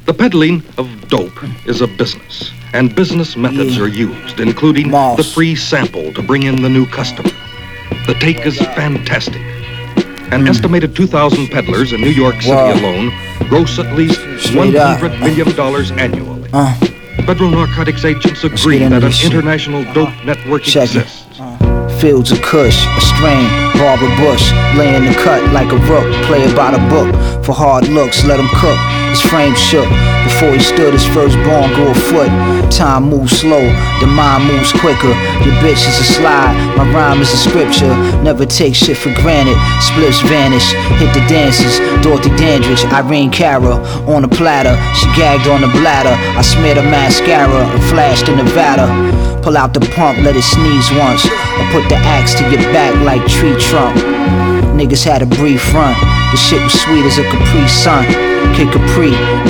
The peddling of dope is a business, and business methods are used, including the free sample to bring in the new customer. The take is fantastic. An estimated 2,000 peddlers in New York City alone gross at least $100 million annually. Federal narcotics agents agree that an international dope network exists. Fields of Kush, a strain, Barbara Bush, lay in the cut like a rook, play about a book. For hard looks, let him cook. His frame shook before he stood. His firstborn grew a foot. Time moves slow, the mind moves quicker. Your bitch is a slide, my rhyme is a scripture. Never take shit for granted. Spliffs vanish, hit the dances. Dorothy Dandridge, Irene Cara on a platter. She gagged on the bladder. I smeared her mascara and flashed in Nevada. Pull out the pump, let it sneeze once. Or put the axe to your back like tree trunk. Niggas had a brief run. The shit was sweet as a Capri Sun. Kid Capri,